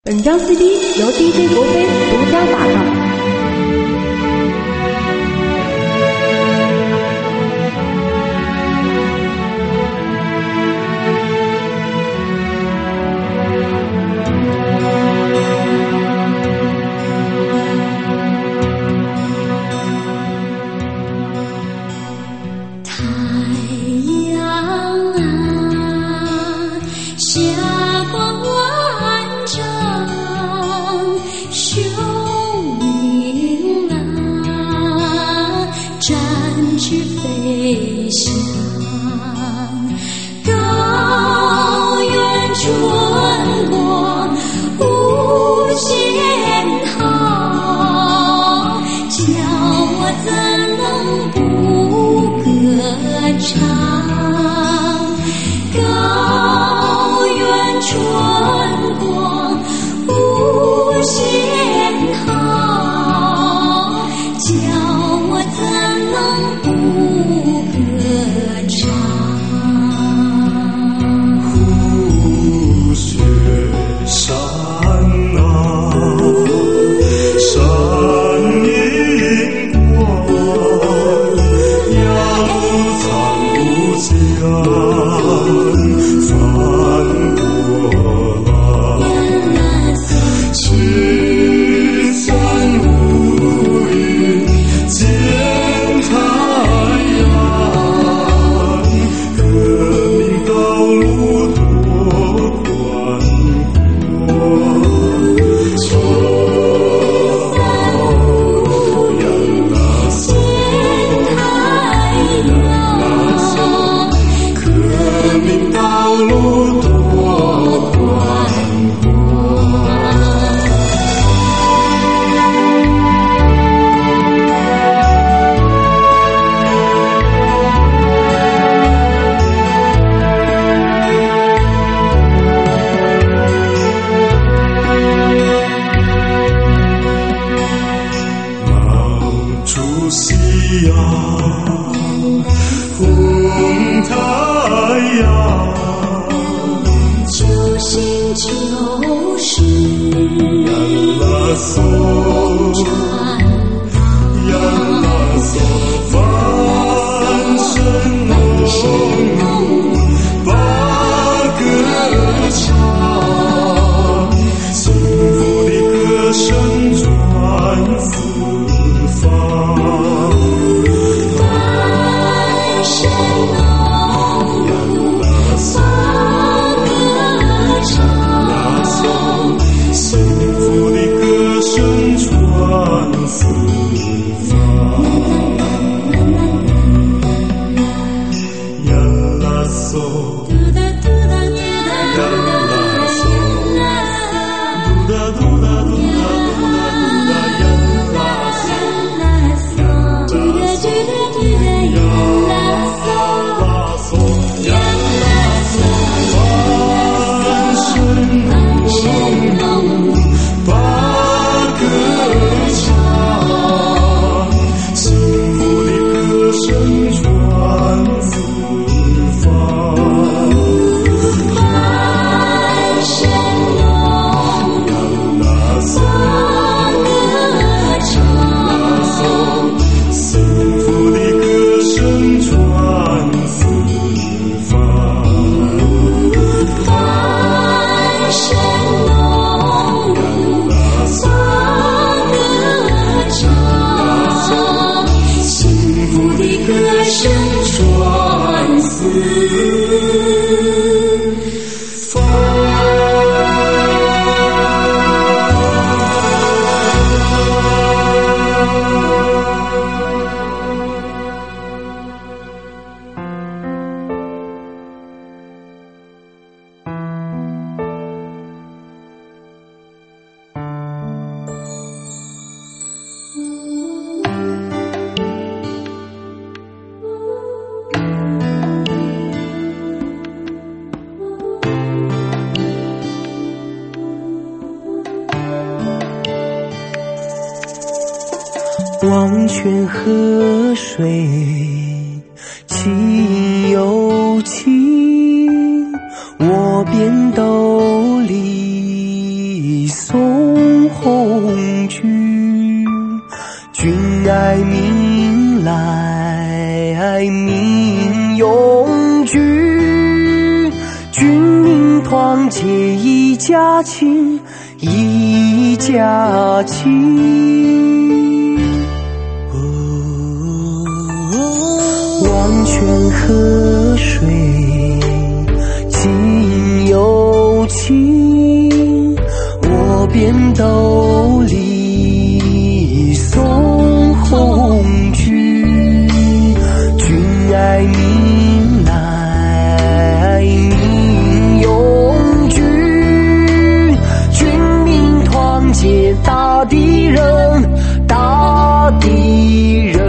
本张 CD 由 DJ 国飞独家打造。 忘泉河水清又清，我便兜里恐惧。君爱民来，民永居。军民团结一家亲，一家亲。万泉河水尽有情，我便斗笠送红军。君爱民来，民永居。军民团结大敌人，大敌人。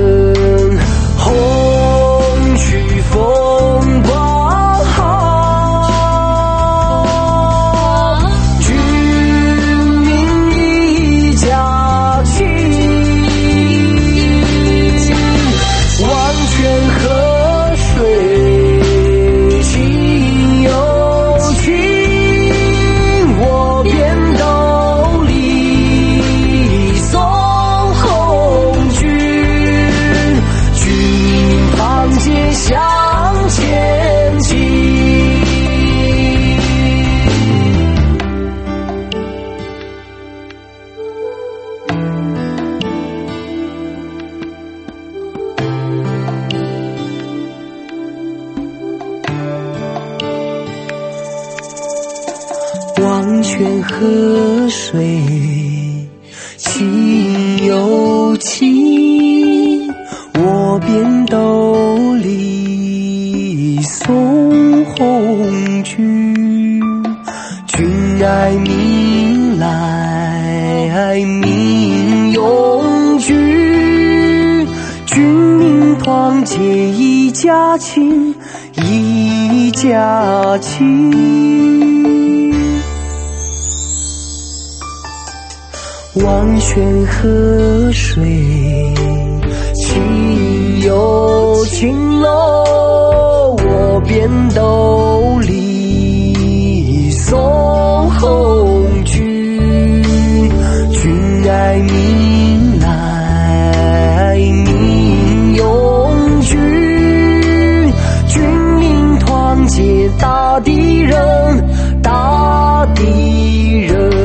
万泉河水尽有情，我便斗笠送红军。君爱民来，民永居。军民团结一家亲，一家亲。万泉河水尽有情喽，我便斗笠送红军。君爱民来，民永居。军民团结大敌人，大敌人。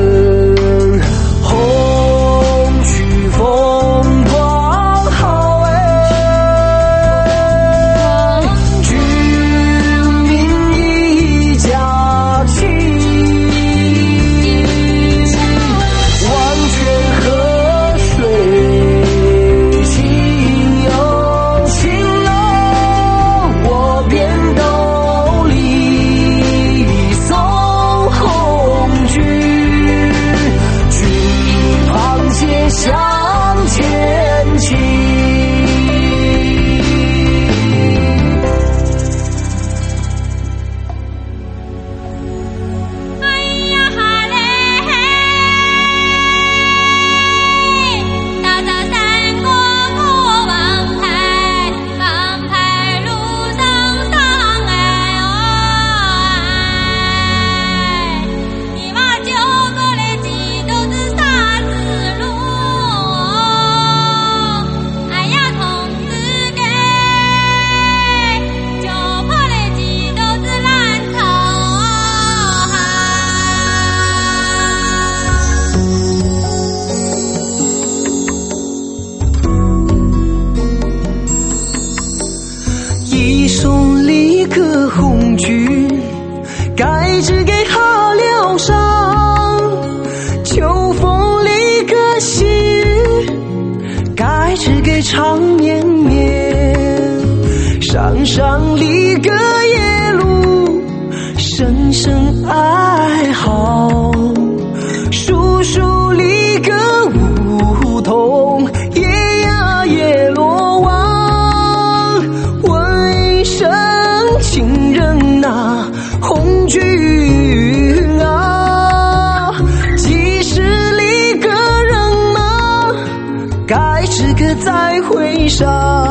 一送离个红军，该只给他疗伤。秋风离个细雨，该只给长绵绵。山上离个夜路，声声哀嚎。树树离个梧桐，叶呀叶落望。情人啊，红军啊，几时离个人吗？该知个再会上。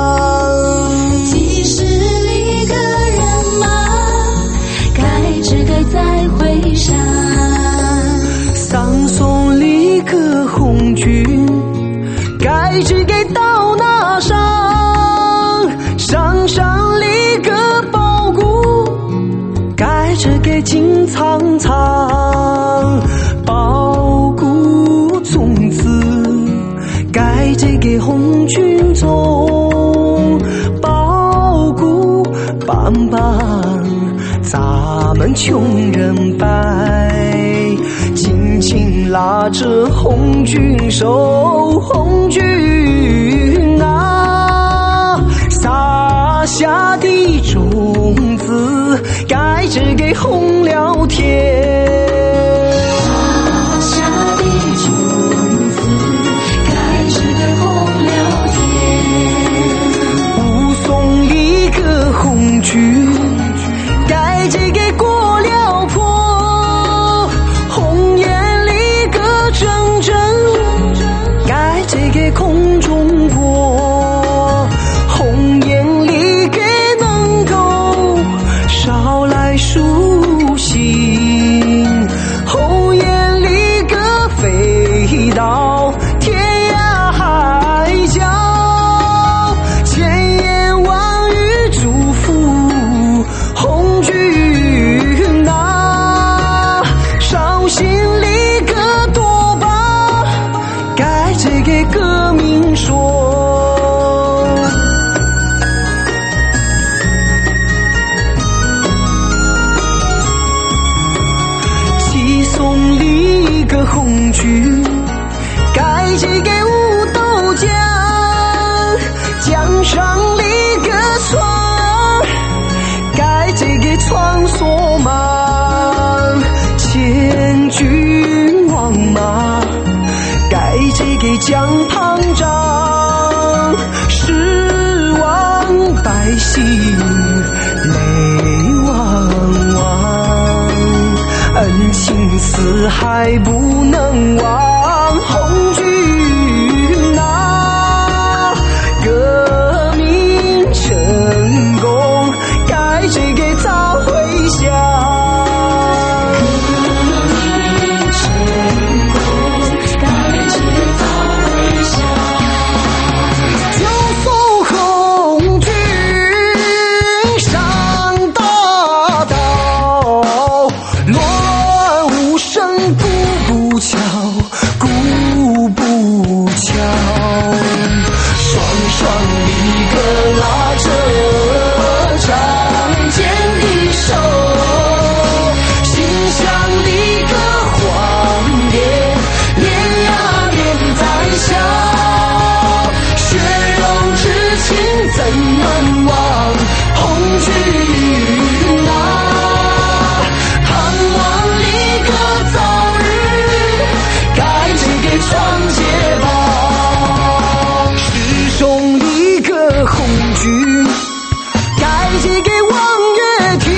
几时离个人吗？该知个再会上。 桑松离个给红军中，包谷棒棒，咱们穷人拜，紧紧拉着红军手，红军啊，撒下的种子，盖着给红了天。红军盖着给过了坡，红颜里个铮铮，盖着给空中国，红颜里给能够捎来舒心，红颜里个飞到天涯海角。红军啊，绍兴里个多巴，盖着给革命说。齐松里个红军，盖着给五斗江，江上里个船。这个穿梭马，千军万马，盖这个江旁站，十万百姓泪汪汪，恩情四海不能忘，红军啊，革命成功，盖这个早回响，革命成功，盖这个早回响。就送红军上大道，乱无声鼓不敲，鼓不敲，双双一个拉着仗剑的手，心像一个黄叶，连呀连在笑，血肉之情怎能忘？红军啊，盼望一个早日盖这个创街道，师兄一个红军。盖这个望月亭，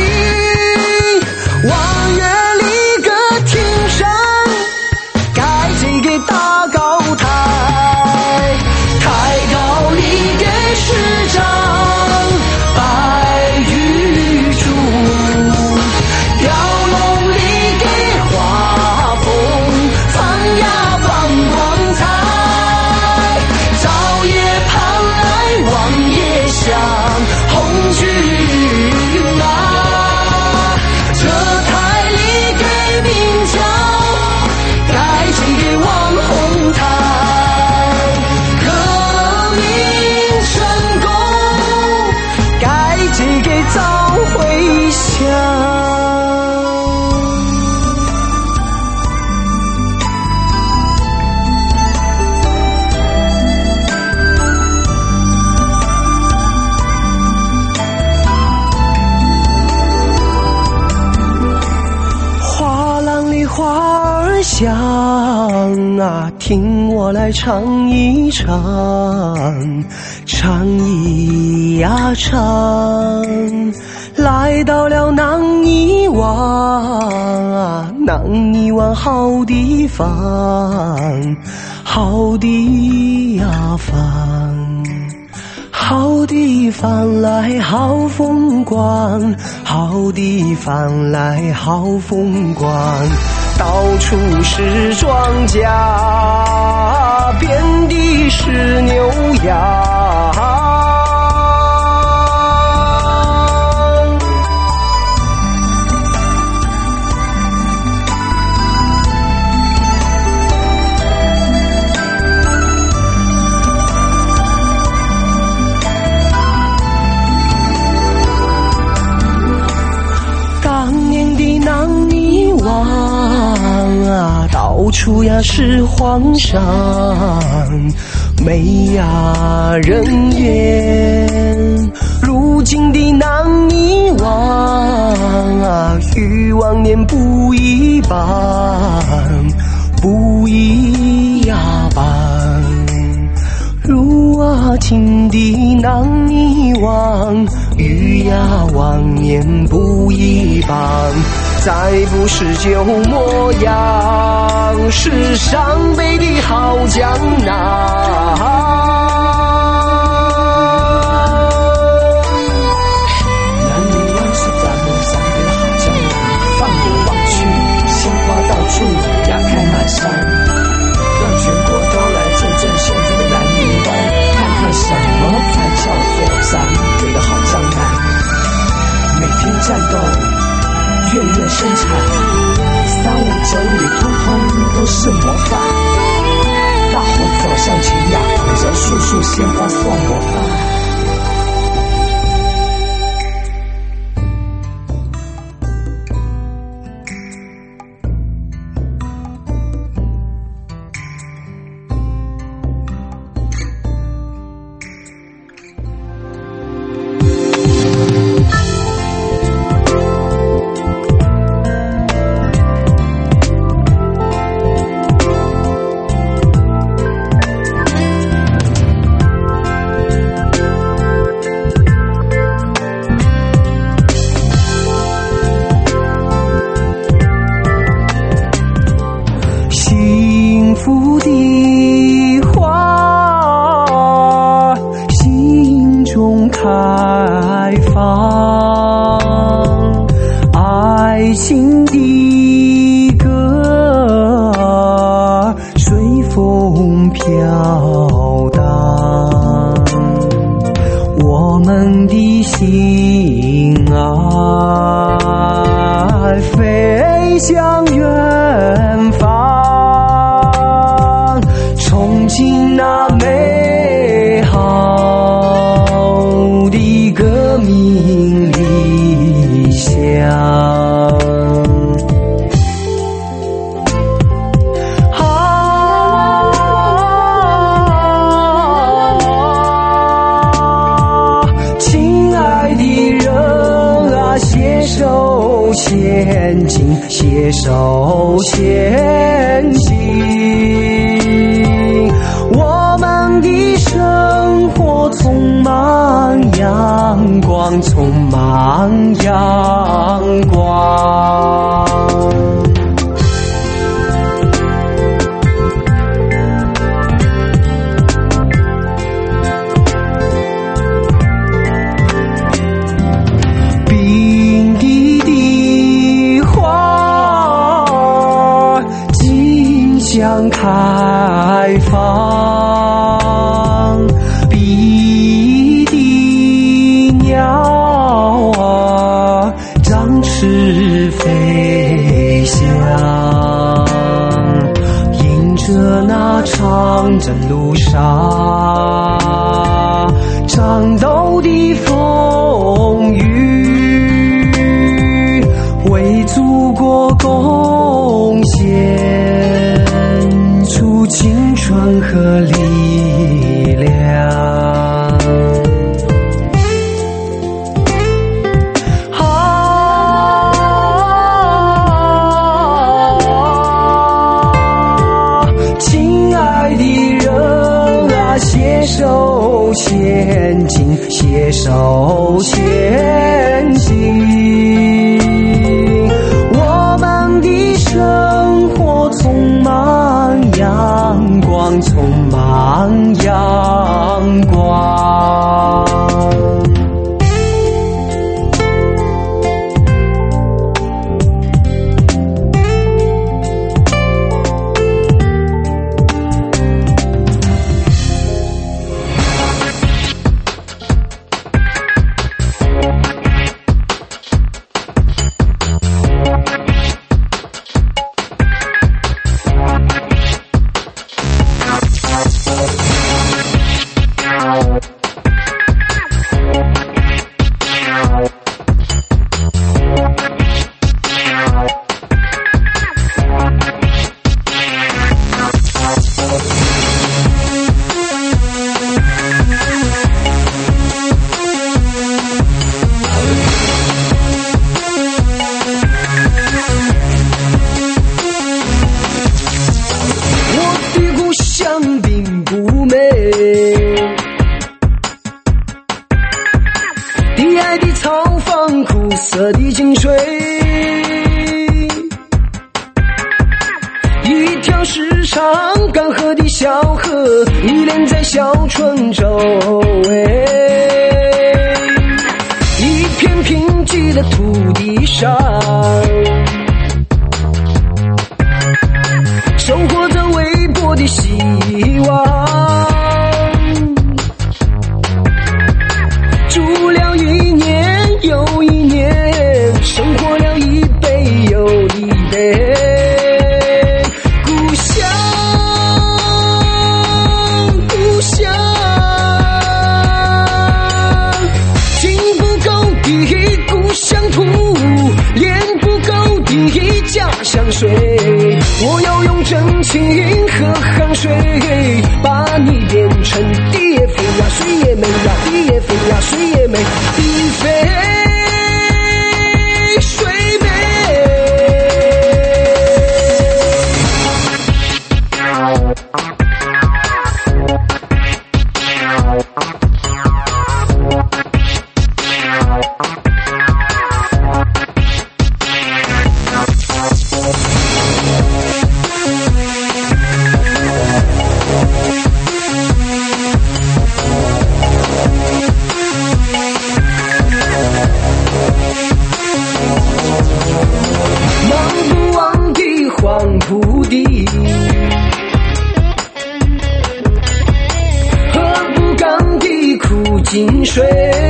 望月里个亭上，盖这个大高台，台高里个市长白玉柱，雕龙里个画风放呀放光彩，早夜盼来望夜香。红军啊，这台里给名叫盖这个望红台，革命成功，盖这个早回响。花儿香啊，听我来唱一唱，唱一呀唱，来到了南泥湾啊，南泥湾好地方，好地呀方。好地方来好风光，好地方来好风光，到处是庄稼，遍地是牛羊。 到处呀是皇上，没呀人烟。如今的南泥湾，与往年不一般，不一呀般。如今的南泥湾，与呀往年不一般。再不是旧模样，是上辈的好江南。 南泥湾是咱们上辈的好江南，放眼望去，鲜花到处，雅开满山，让全国都来见证现在的南泥湾，看看什么才叫做上辈的好江南。每天战斗。月月生产，3、5、9里通通都是模范。大伙走向前呀，捧着束束鲜花送模范。 携手前进，我们的生活充满阳光，充满阳光。将开放，碧的鸟展翅飞翔，迎着那长征路上战斗的风雨，为祖国贡献出青春和力量。亲爱的人啊，携手前进，携手前进，我们的生活充满阳光，充满阳光。 干涸的小河依恋在小春洲，一片贫瘠的土地上，收获着微薄的希望。住了一年又一年，生活了一杯又一杯。故乡，故乡，情不够的故乡土，恋不够的家乡水。我要用真情和汗水，把你变成地也肥呀，水也美呀，地也肥呀，水也美，地肥水美。井水，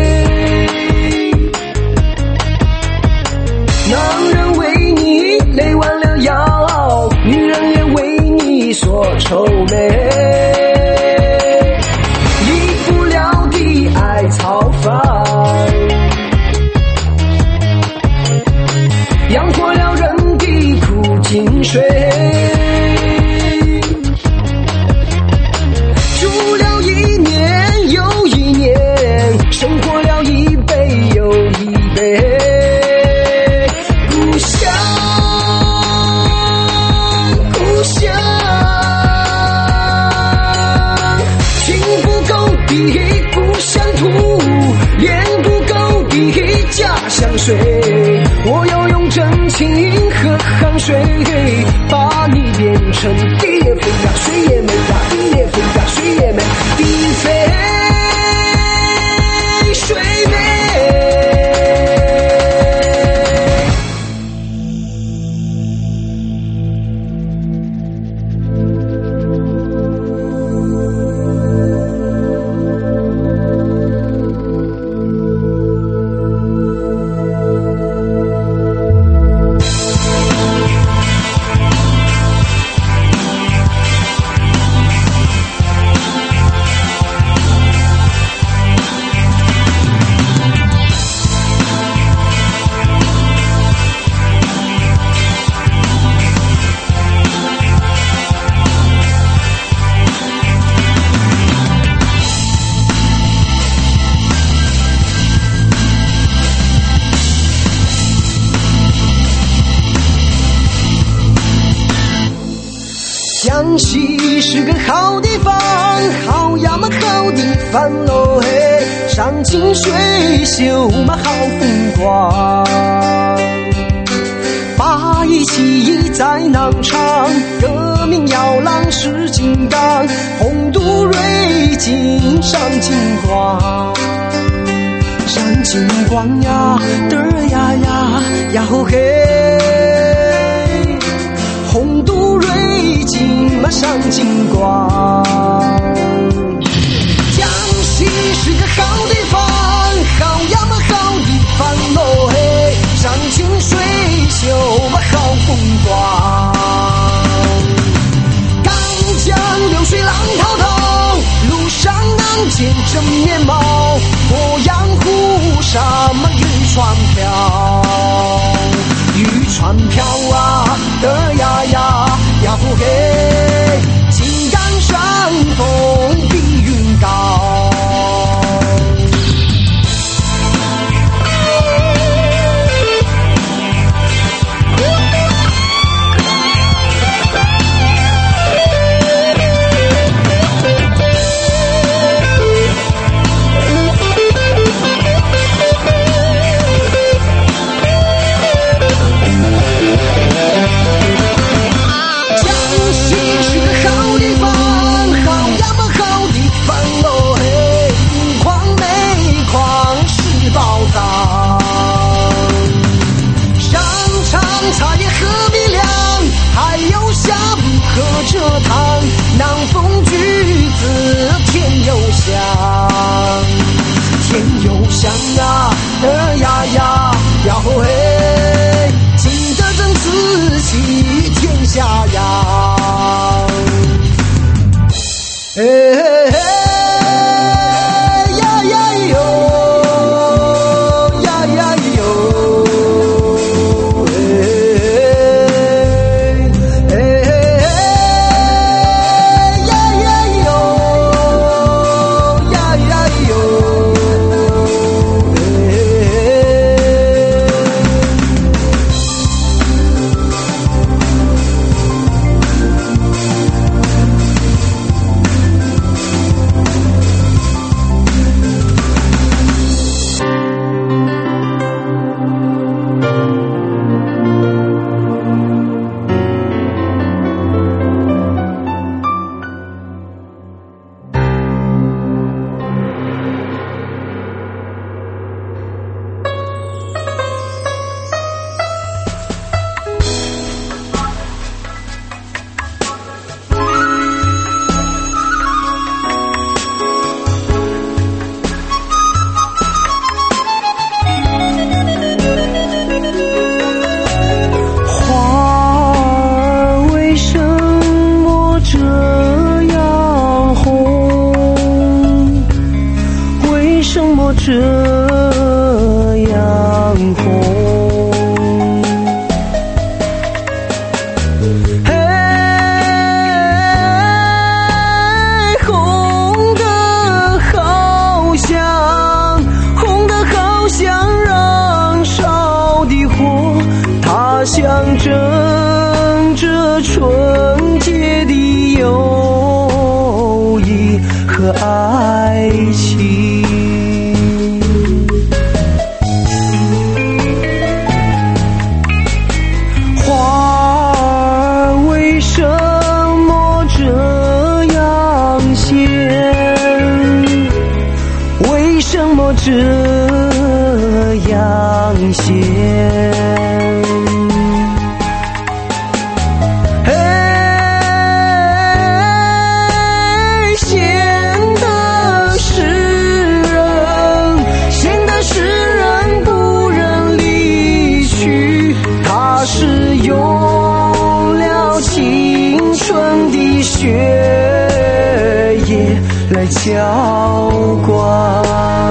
男人为你累弯了腰，女人也为你所愁眉。离不了的艾草房，养活了人的苦井水。住了一年又一年，生活了一杯又一杯。故乡，故乡，情不够的故乡土，恋不够的家乡水。我要用真情和汗水，把你变成地也肥呀，水也美呀，地也肥呀，水也美，地肥水美。江西是个好地方，好呀嘛好地方哦嘿，山清水秀嘛好风光。八一起义在南昌，革命摇篮是金刚，红都瑞金山金光，山金光呀嘚儿呀呀呀吼嘿，红都瑞金嘛上金光。江西是个好地方，好呀嘛好地方哦嘿，山清水秀嘛好风光。长江流水浪滔滔，路上能见真面貌，鄱阳湖上嘛渔船飘，渔船飘啊嘚呀呀呀呼嘿，青杆山峰比云高。 这样闲。血液来浇灌，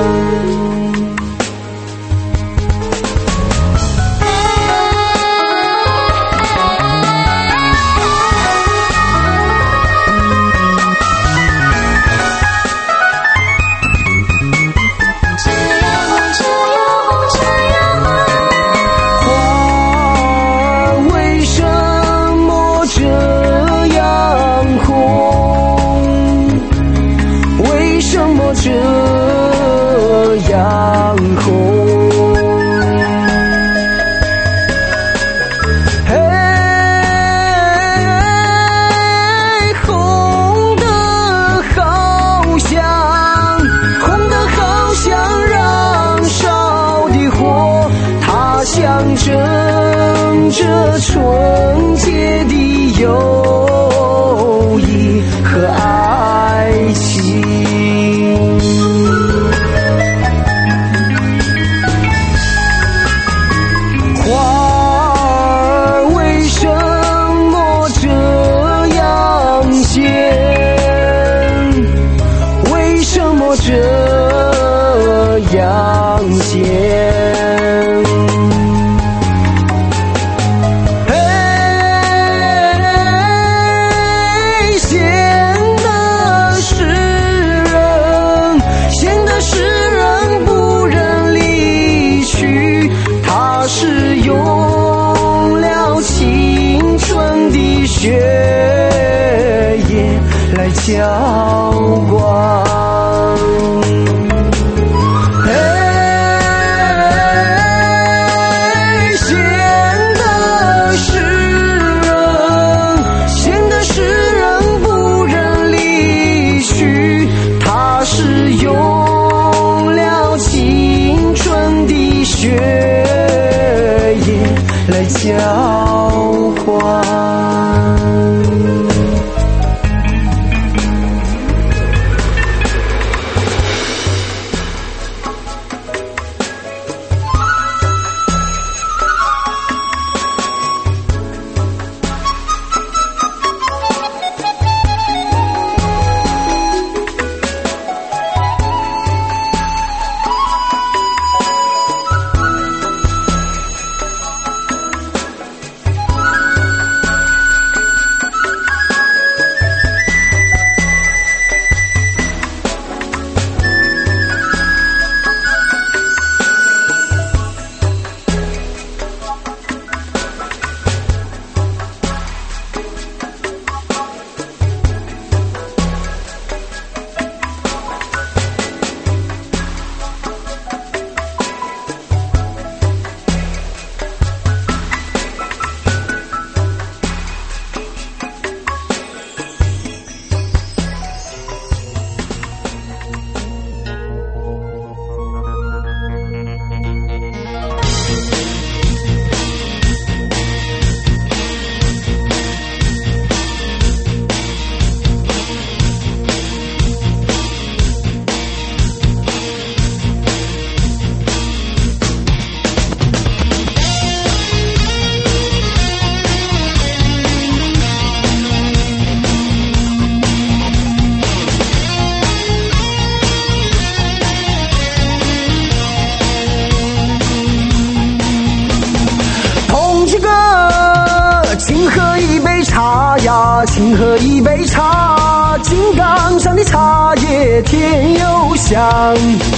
这纯洁的友谊和爱情，花儿为什么这样咸？为什么这样咸？血液来浇灌，咸的是人，咸的是人不忍离去，它是用了青春的血液来浇灌。请喝一杯茶，金刚山的茶叶甜又香。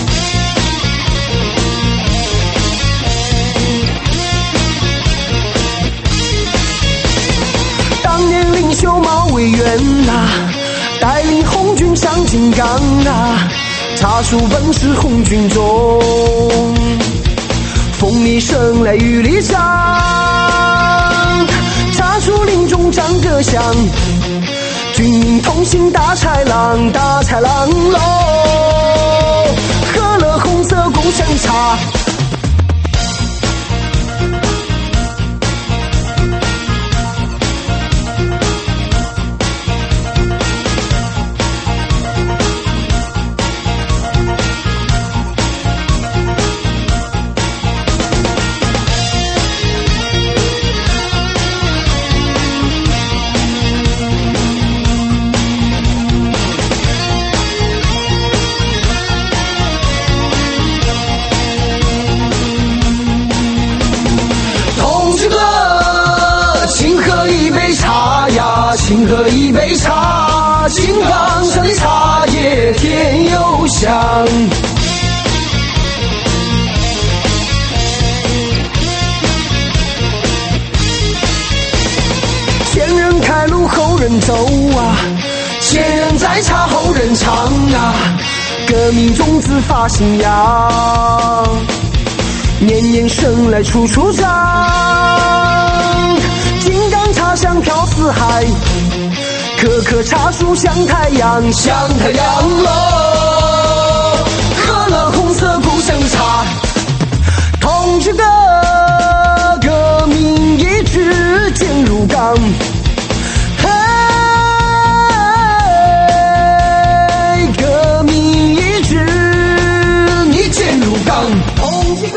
当年领袖毛委员带领红军上金刚茶树本是红军中，风里生来雨里长，茶树林中长得香，军民同行大豺狼，大豺狼喽，喝了红色茶。请喝一杯茶，金刚山的茶叶甜又香。前人开路后人走啊，前人摘茶后人尝啊，革命种子发新芽，年年生来处处长。金刚茶香飘四海，颗颗茶树像太阳，像太阳喽。喝了红色故乡茶，同志的革命意志坚如钢。嘿，革命意志你坚如钢，同志的。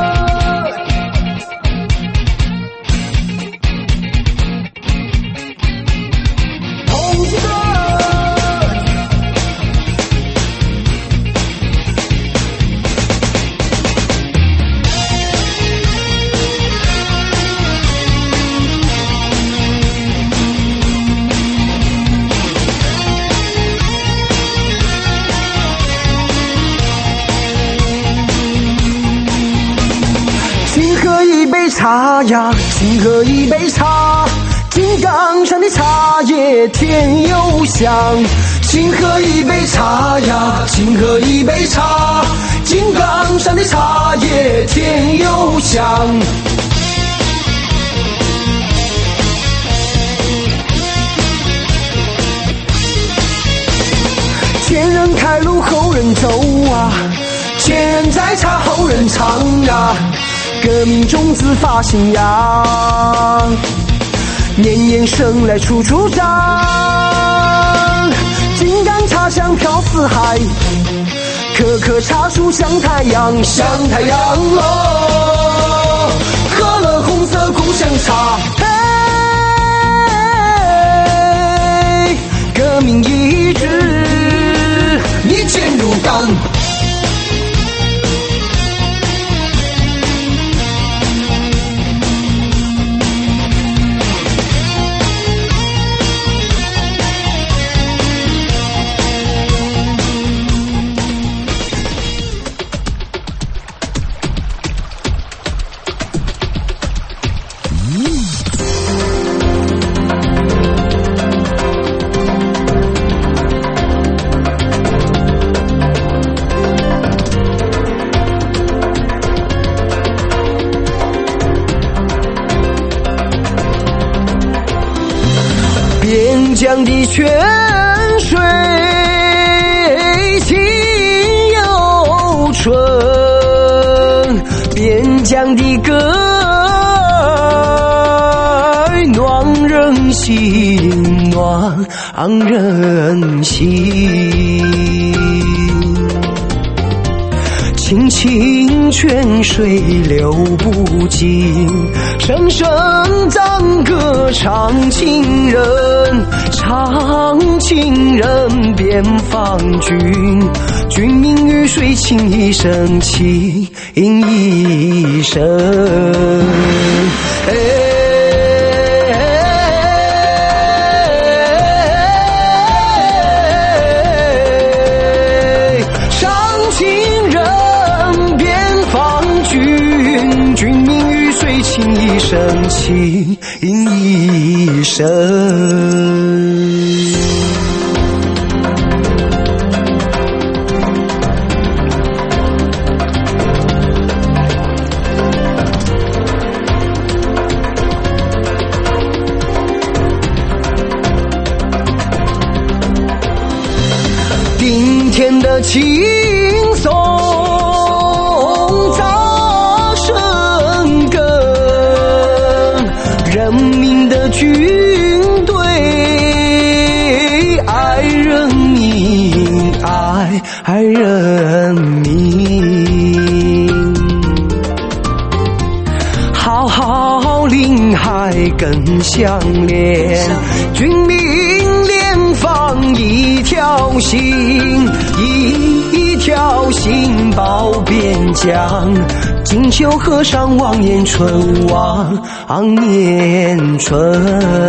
茶呀，请喝一杯茶，金刚山的茶叶甜又香。请喝一杯茶呀，请喝一杯茶，金刚山的茶叶甜又香。前人开路后人走啊，前人摘茶后人尝呀，革命种子发新芽，年年生来处处长。金刚茶香飘四海，颗颗茶树像太阳，像太阳喽。喝了红色故乡茶，嘿，革命意志你坚如钢。边疆的泉水清又纯，边疆的歌儿暖人心，暖人心。清清泉水流不尽，声声赞歌唱情人，唱情人边防军，军民鱼水情一生，情一生。情一生，情一生。顶天的青松相连，军民联防一条心，一条心保边疆。锦绣河上望眼春，望眼春。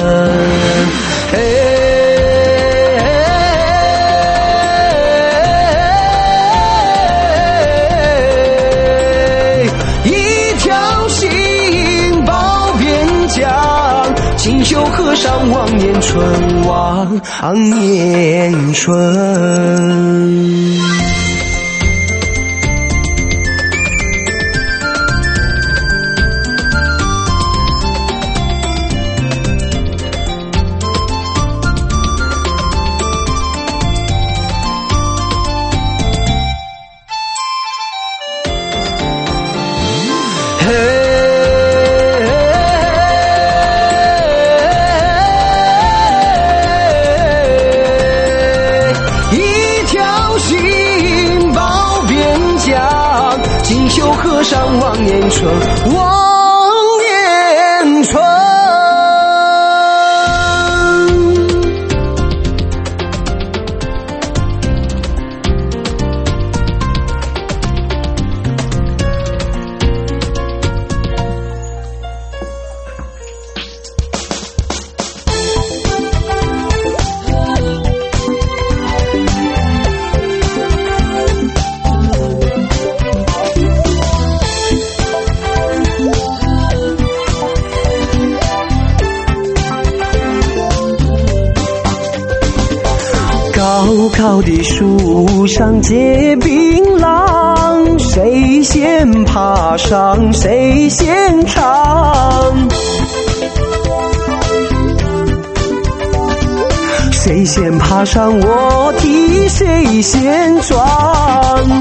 锦绣河上望眼春，望眼春。锦绣河上望眼春，望眼春。高高的树上结槟榔，谁先爬上谁先尝，谁先爬上我的谁先撞。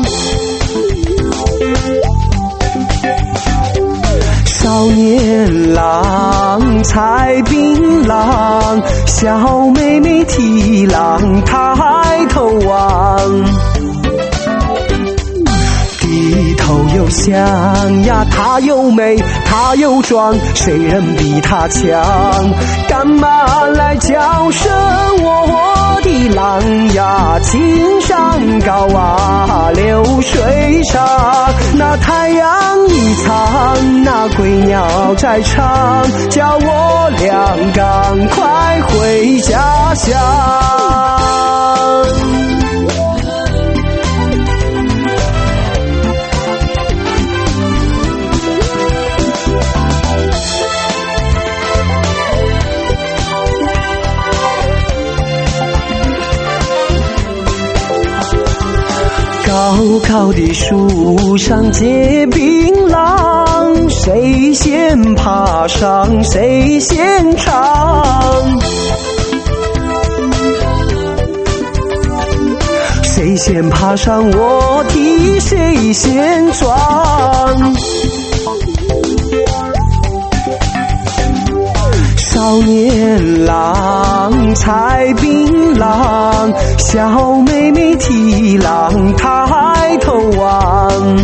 少年郎采槟榔，小妹妹提篮抬头望。低头又想呀，她又美，她又壮，谁人比她强？赶马来叫声我的郎呀，青山高啊，流水长。那太阳一苍，那归鸟在唱，叫我俩赶快回家乡。高高的树上结槟榔，谁先爬上谁先尝，谁先爬上我的谁先撞。少年郎采槟榔，小妹妹提篮抬头望。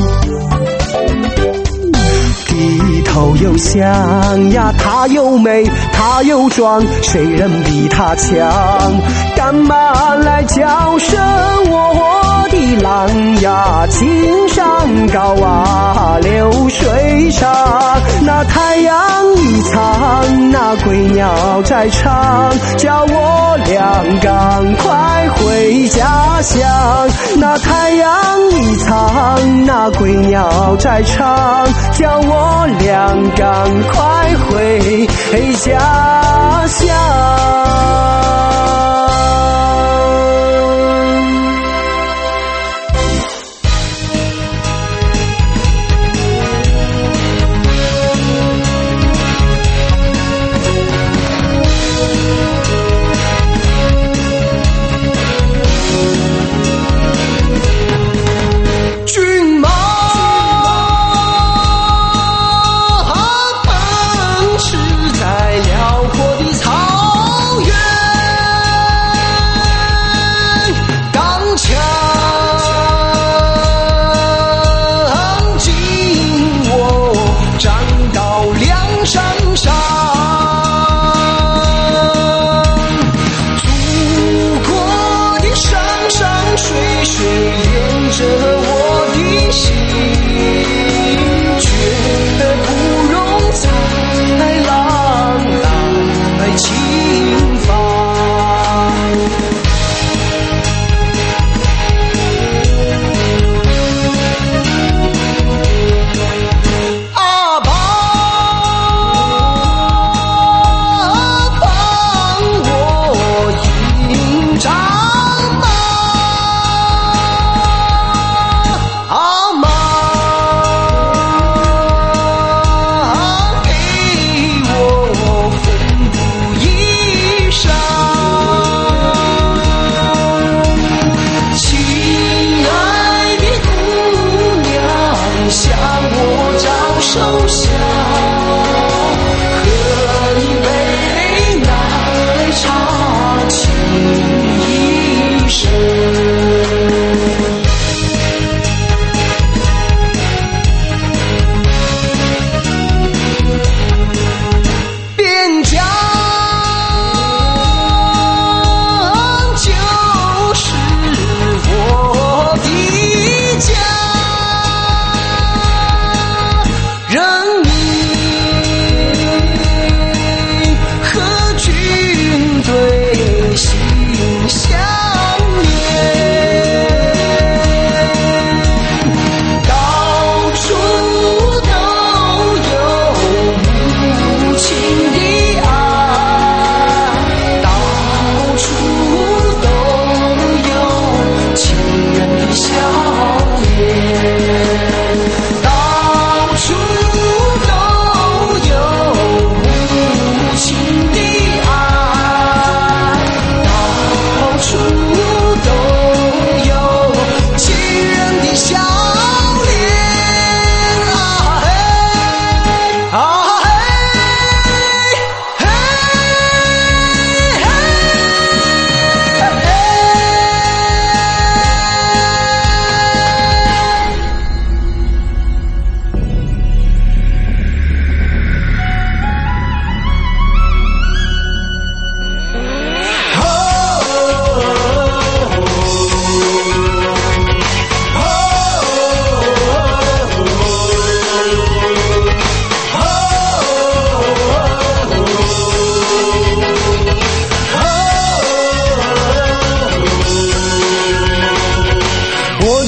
低头又想呀，她又美，她又壮，谁人比她强？赶马来叫声我的郎呀，青山高啊，流水长。那太阳一苍，那归鸟在唱，叫我俩赶快回家乡。那太阳一苍，那归鸟在唱，叫我俩赶快回家乡。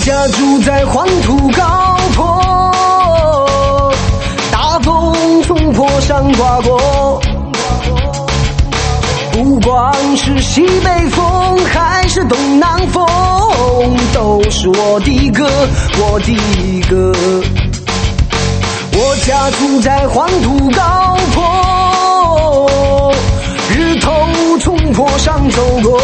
家住在黄土高坡，大风从坡上刮过，不管是西北风还是东南风，都是我的歌，我的歌。我家住在黄土高坡，日头从坡上走过，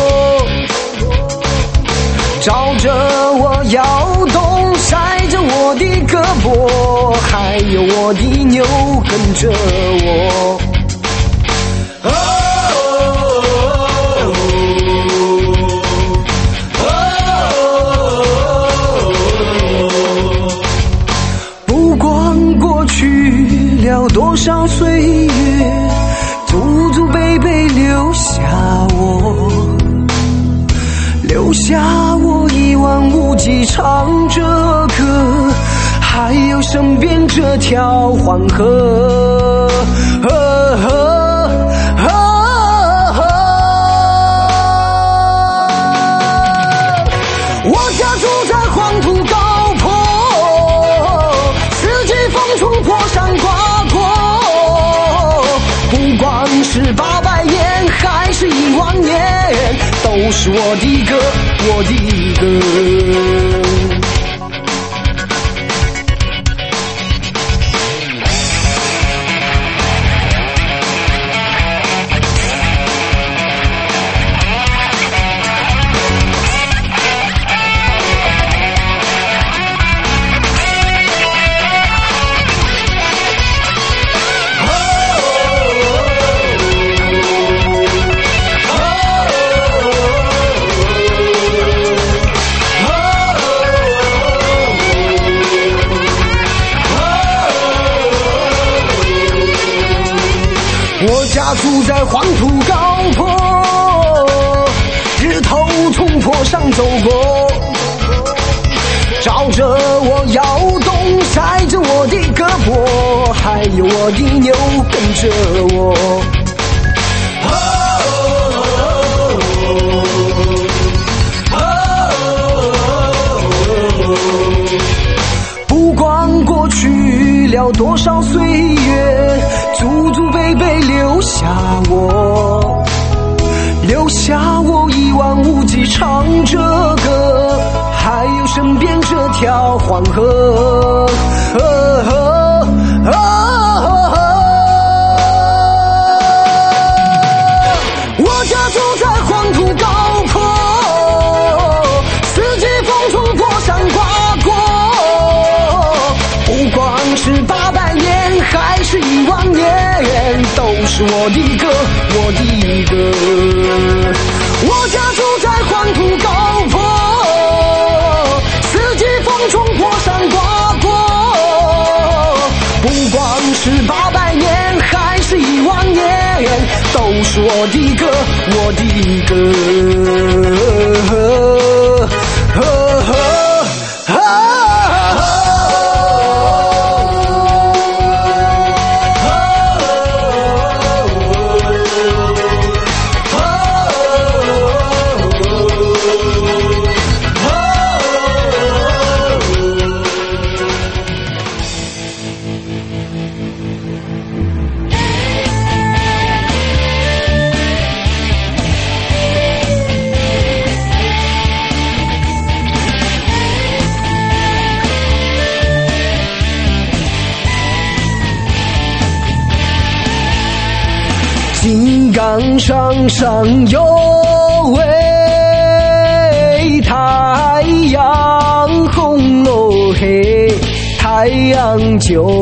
照着我摇动，晒着我的胳膊，还有我的牛跟着我。不管过去了多少岁月，祖祖辈辈留下我，留下我一望无际唱着歌，还有身边这条黄河。我家住在黄土高坡，四季风从坡上刮过，不管是800年还是10000年，都是我的歌，我的歌。我家住在黄土高坡，日头从坡上走过，照着我摇动，晒着我的胳膊，还有我的牛跟着我。不管过去了多少岁月，祖祖辈辈留下我，留下我一望无际唱着歌，还有身边这条黄河。我家住在黄土高坡，四季风从坡上刮过，不管是800年还是10000年，都是我的歌，我的歌。我家住在黄土高坡，四季风从坡上刮过，不管是800年还是10000年，都是我的歌，我的歌。金刚上上有位太阳红喽嘿，太阳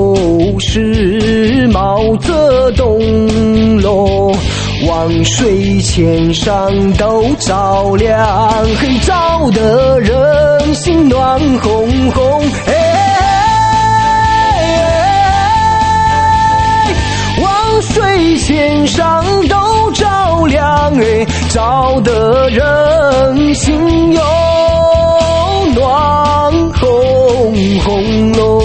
就是毛泽东喽，望水千上都照亮，嘿，照得人心暖烘烘，水千上都照亮，照得人心又暖烘烘喽。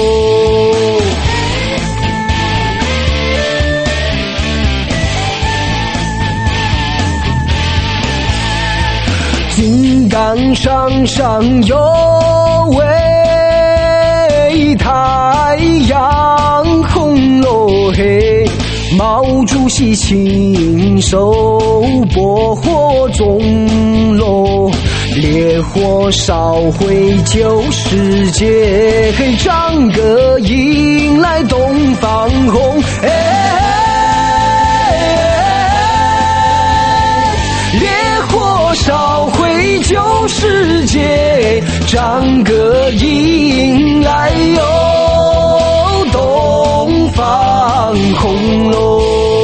金刚上上有为太阳红罗黑，毛主席亲手拨火种罗，烈火烧毁旧世界，长歌迎来东方红。烈火烧毁旧世界，长歌迎来东方红喽。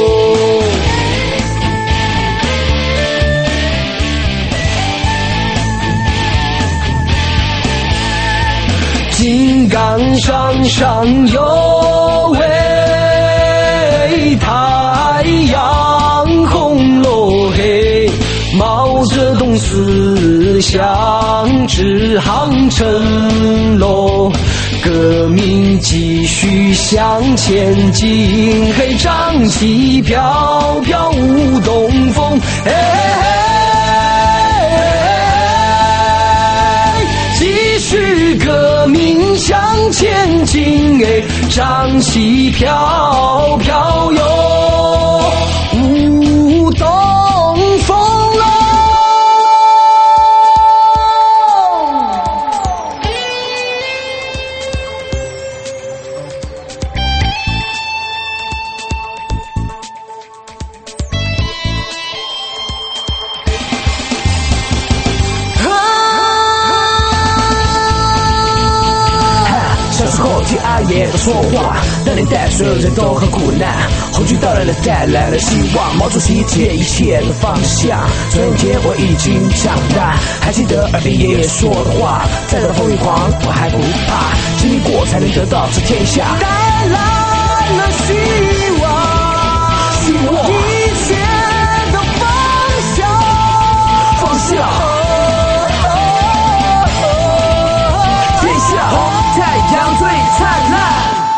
金刚山上有位太阳红罗黑，毛泽东思想直航成罗，革命继续向前进，瘴气飘飘舞东风，继续革命向前进，瘴气飘飘哟舞东风喽。 听阿爷的说话，那年代所有人都很苦难，红军到来了，带来了希望。毛主席一切的方向，转眼间我已经长大，还记得耳边爷爷说的话，再多风雨狂我还不怕，经历过才能得到这天下， 带来了希望，一切的方向， 天下太阳最灿烂。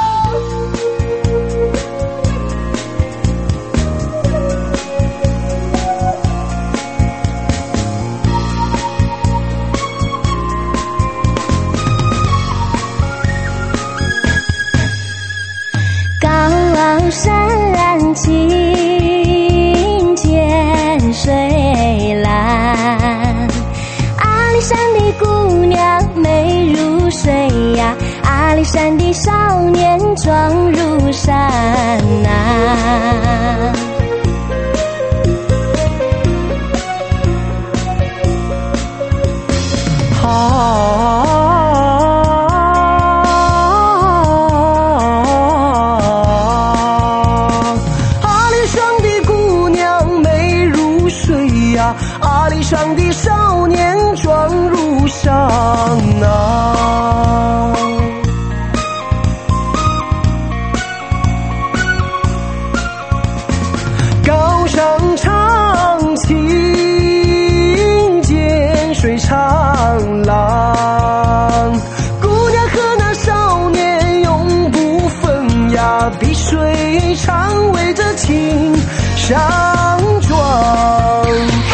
高山青涧水蓝，阿里山的姑娘美如水呀，阿里山的少年壮如山呐。 阿里山的姑娘美如水呀，阿里山的少年壮如山呐。高山长青涧水长蓝，姑娘和那少年永不分呀，碧水长围着青山庄。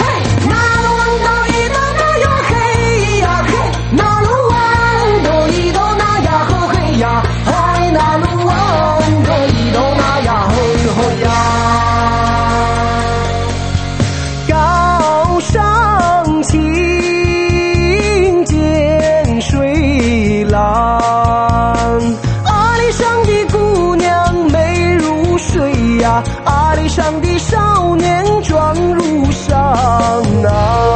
阿里山的少年壮如山呐。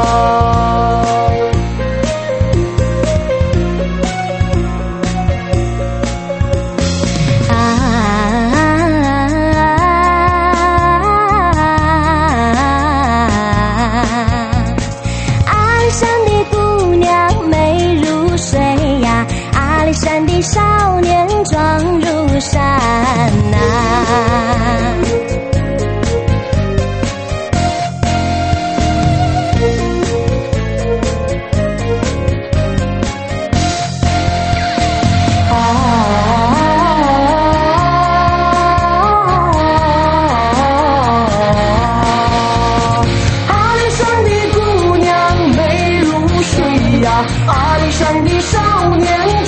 阿里山的姑娘美如水呀，阿里山的少年壮如山呐。 阿里山的少年